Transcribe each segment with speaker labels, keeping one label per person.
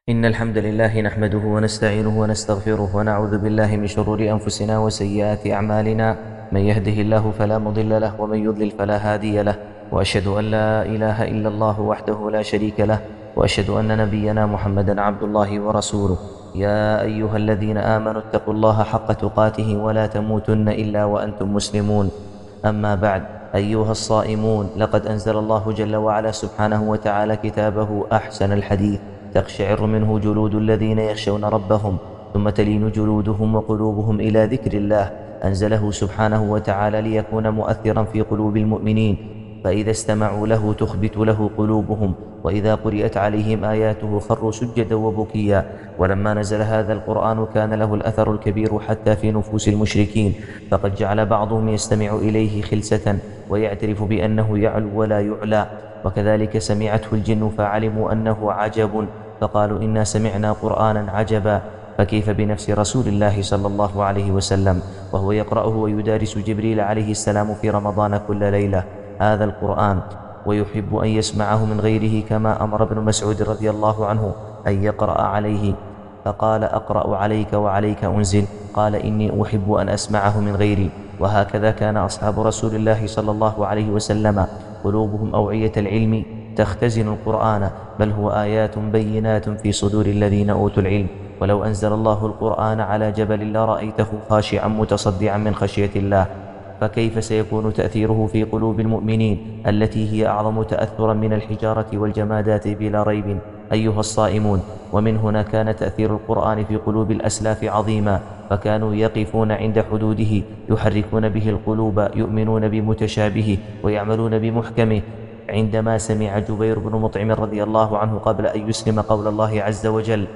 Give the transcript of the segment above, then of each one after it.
Speaker 1: إن الحمد لله نحمده ونستعينه ونستغفره ونعوذ بالله من شرور أنفسنا وسيئات أعمالنا. من يهده الله فلا مضل له ومن يضلل فلا هادي له، وأشهد أن لا إله إلا الله وحده لا شريك له، وأشهد أن نبينا محمدا عبد الله ورسوله. يا أيها الذين آمنوا اتقوا الله حق تقاته ولا تموتن إلا وأنتم مسلمون. أما بعد، أيها الصائمون، لقد أنزل الله جل وعلا سبحانه وتعالى كتابه أحسن الحديث، تقشعر منه جلود الذين يخشون ربهم ثم تلين جلودهم وقلوبهم إلى ذكر الله. أنزله سبحانه وتعالى ليكون مؤثرا في قلوب المؤمنين، فإذا استمعوا له تخبت له قلوبهم، وإذا قرئت عليهم آياته خروا سجدا وبكيا. ولما نزل هذا القرآن كان له الأثر الكبير حتى في نفوس المشركين، فقد جعل بعضهم يستمع إليه خلسة ويعترف بأنه يعلو ولا يعلى، وكذلك سمعته الجن فعلموا أنه عجب فقالوا إنا سمعنا قرآنا عجبا. فكيف بنفس رسول الله صلى الله عليه وسلم وهو يقرأه ويدارس جبريل عليه السلام في رمضان كل ليلة هذا القرآن، ويحب أن يسمعه من غيره، كما أمر ابن مسعود رضي الله عنه أن يقرأ عليه فقال أقرأ عليك وعليك أنزل، قال إني أحب أن أسمعه من غيري. وهكذا كان أصحاب رسول الله صلى الله عليه وسلم قلوبهم أوعية العلم تختزن القرآن، بل هو آيات بينات في صدور الذين أوتوا العلم. ولو أنزل الله القرآن على جبل لرأيته خاشعا متصدعا من خشية الله، فكيف سيكون تأثيره في قلوب المؤمنين التي هي أعظم تأثرا من الحجارة والجمادات بلا ريب. أيها الصائمون، ومن هنا كان تأثير القرآن في قلوب الأسلاف عظيما، فكانوا يقفون عند حدوده يحركون به القلوب، يؤمنون بمتشابهه ويعملون بمحكمه. عندما سمع جبير بن مطعم رضي الله عنه قبل أن يسلم قول الله عز وجل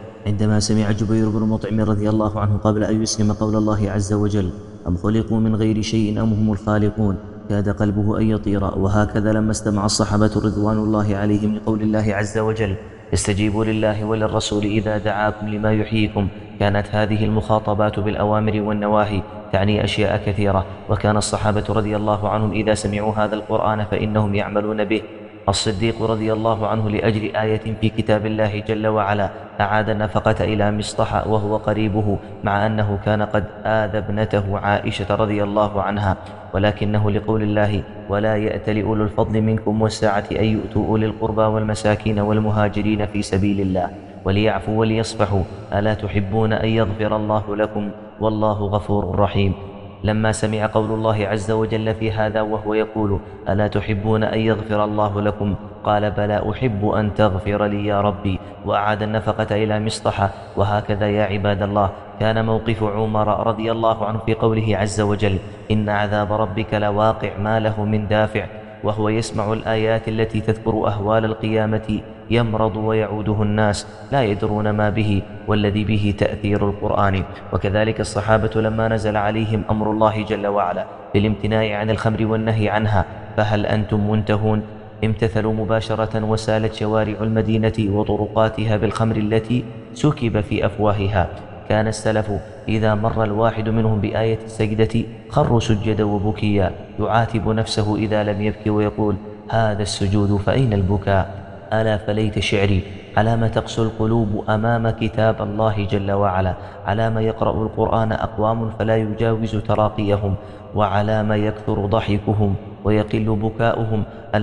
Speaker 1: قول الله عز وجل: أم خلقوا من غير شيء أم هم الخالقون، كاد قلبه أن يطير. وهكذا لما استمع الصحابة رضوان الله عليهم لقول الله عز وجل: استجيبوا لله وللرسول إذا دعاكم لما يحييكم، كانت هذه المخاطبات بالأوامر والنواهي تعني أشياء كثيرة. وكان الصحابة رضي الله عنهم إذا سمعوا هذا القرآن فإنهم يعملون به. الصديق رضي الله عنه لأجل آية في كتاب الله جل وعلا أعاد النفقة إلى مصطح وهو قريبه، مع أنه كان قد آذى ابنته عائشة رضي الله عنها، ولكنه لقول الله: ولا يأتل أولو الفضل منكم والسعة أن يؤتوا أولي القربى والمساكين والمهاجرين في سبيل الله وليعفوا وليصفحوا، ألا تحبون أن يغفر الله لكم والله غفور رحيم. لما سمع قول الله عز وجل في هذا وهو يقول: ألا تحبون أن يغفر الله لكم، قال: بلى أحب أن تغفر لي يا ربي، وأعاد النفقة إلى مصطح. وهكذا يا عباد الله كان موقف عمر رضي الله عنه في قوله عز وجل: إن عذاب ربك لواقع ما له من دافع، وهو يسمع الآيات التي تذكر أهوال القيامة يمرض ويعوده الناس لا يدرون ما به، والذي به تأثير القرآن. وكذلك الصحابة لما نزل عليهم أمر الله جل وعلا بالامتناع عن الخمر والنهي عنها: فهل أنتم منتهون؟ امتثلوا مباشرة، وسالت شوارع المدينة وطرقاتها بالخمر التي سكب في أفواهها. كان السلف إذا مر الواحد منهم بآية السجدة خروا سجدا وبكيا، يعاتب نفسه إذا لم يبكي ويقول: هذا السجود فأين البكاء؟ ألا فليت شعري على ما تقسو القلوب أمام كتاب الله جل وعلا، على ما يقرأ القرآن أقوام فلا يجاوز تراقيهم، وعلى ما يكثر ضحكهم ويقل بكاؤهم.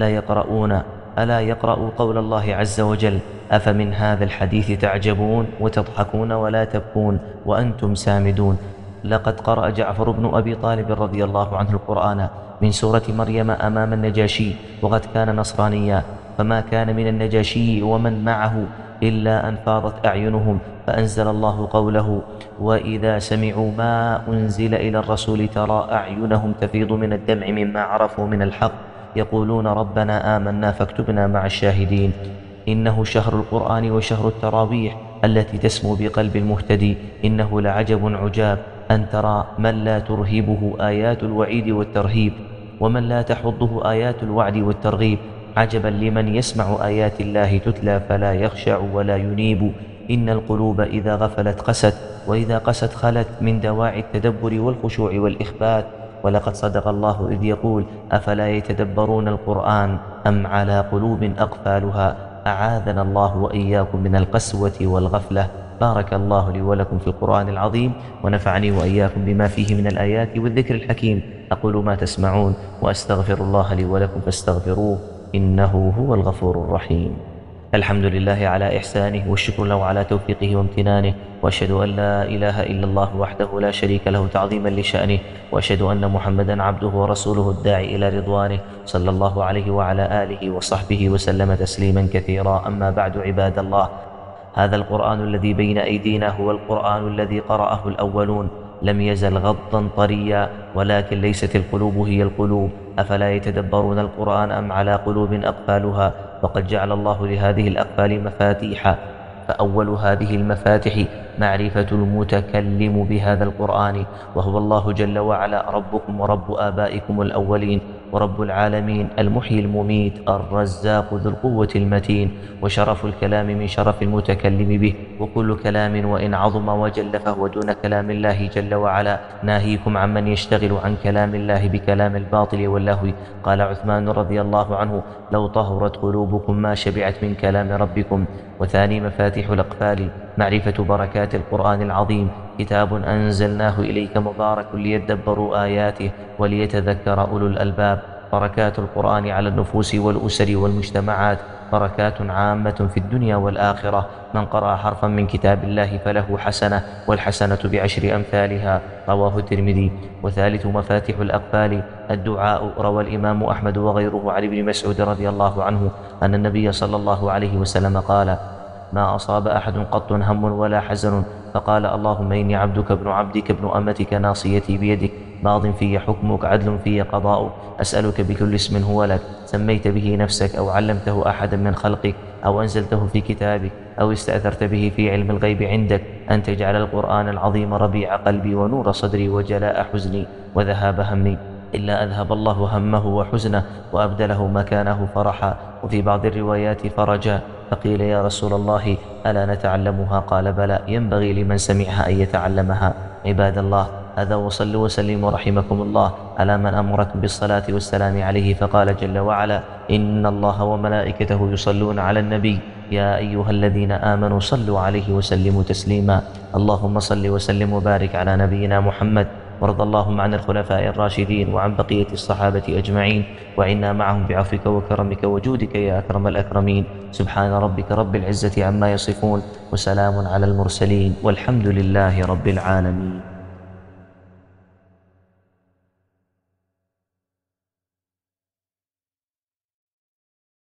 Speaker 1: ألا يقرأوا قول الله عز وجل: أفمن هذا الحديث تعجبون وتضحكون ولا تبكون وأنتم سامدون. لقد قرأ جعفر بن أبي طالب رضي الله عنه القرآن من سورة مريم أمام النجاشي، وقد كان نصرانيا، فما كان من النجاشي ومن معه إلا أن فاضت أعينهم، فأنزل الله قوله: وإذا سمعوا ما أنزل إلى الرسول ترى أعينهم تفيض من الدمع مما عرفوا من الحق، يقولون ربنا آمنا فاكتبنا مع الشاهدين. إنه شهر القرآن وشهر التراويح التي تسمو بقلب المهتدي. إنه لعجب عجاب أن ترى من لا ترهبه آيات الوعيد والترهيب، ومن لا تحضه آيات الوعد والترغيب. عجبا لمن يسمع آيات الله تتلى فلا يخشع ولا ينيب. إن القلوب إذا غفلت قست، وإذا قست خلت من دواعي التدبر والخشوع والإخبات. ولقد صدق الله إذ يقول: أفلا يتدبرون القرآن أم على قلوب أقفالها أعاذنا الله وإياكم من القسوة والغفلة. بارك الله لي ولكم في القرآن العظيم، ونفعني وإياكم بما فيه من الآيات والذكر الحكيم. أقول ما تسمعون، وأستغفر الله لي ولكم فاستغفروه، إنه هو الغفور الرحيم. الحمد لله على إحسانه، والشكر له على توفيقه وامتنانه، وأشهد أن لا إله إلا الله وحده لا شريك له تعظيما لشأنه، وأشهد أن محمدا عبده ورسوله الداعي إلى رضوانه، صلى الله عليه وعلى آله وصحبه وسلم تسليما كثيرا. أما بعد، عباد الله، هذا القرآن الذي بين أيدينا هو القرآن الذي قرأه الأولون، لم يزل غضا طريا، ولكن ليست القلوب هي القلوب. أفلا يتدبرون القرآن أم على قلوب أقفالها؟ وقد جعل الله لهذه الأقفال مفاتيح، فأول هذه المفاتح معرفة المتكلم بهذا القرآن، وهو الله جل وعلا، ربكم ورب آبائكم الأولين، ورب العالمين، المحيي المميت الرزاق ذو القوة المتين. وشرف الكلام من شرف المتكلم به، وكل كلام وإن عظم وجل فهو دون كلام الله جل وعلا. ناهيكم عمن يشتغل عن كلام الله بكلام الباطل واللهو. قال عثمان رضي الله عنه: لو طهرت قلوبكم ما شبعت من كلام ربكم. وثاني مفاتيح الأقفال معرفة بركات القرآن العظيم. كتاب أنزلناه إليك مبارك ليدبروا آياته وليتذكر أولو الألباب. بركات القرآن على النفوس والأسر والمجتمعات بركات عامة في الدنيا والآخرة. من قرأ حرفا من كتاب الله فله حسنة، والحسنة ب10 أمثالها، رواه الترمذي. وثالث مفاتيح الأقفال الدعاء. روى الإمام أحمد وغيره عن ابن مسعود رضي الله عنه أن النبي صلى الله عليه وسلم قال: ما أصاب أحد قط هم ولا حزن فقال: اللهم إني عبدك ابن عبدك ابن أمتك ناصيتي بيدك، ماض في حكمك، عدل في قضاؤك، أسألك بكل اسم هو لك سميت به نفسك أو علمته أحدا من خلقك أو أنزلته في كتابك أو استأثرت به في علم الغيب عندك، أن تجعل القرآن العظيم ربيع قلبي ونور صدري وجلاء حزني وذهاب همي، إلا أذهب الله همه وحزنه وأبدله مكانه فرحا، وفي بعض الروايات فرجا. فقيل: يا رسول الله، ألا نتعلمها؟ قال: بلى، ينبغي لمن سمعها أن يتعلمها. عباد الله، هذا وصلوا وسلموا رحمكم الله على من أمركم بالصلاة والسلام عليه، فقال جل وعلا: إن الله وملائكته يصلون على النبي، يا أيها الذين آمنوا صلوا عليه وسلموا تسليما. اللهم صل وسلم وبارك على نبينا محمد، وارض اللهم عن الخلفاء الراشدين وعن بقية الصحابة أجمعين، وعنا معهم بعفوك وكرمك وجودك يا أكرم الأكرمين. سبحان ربك رب العزة عما يصفون، وسلام على المرسلين، والحمد لله رب العالمين.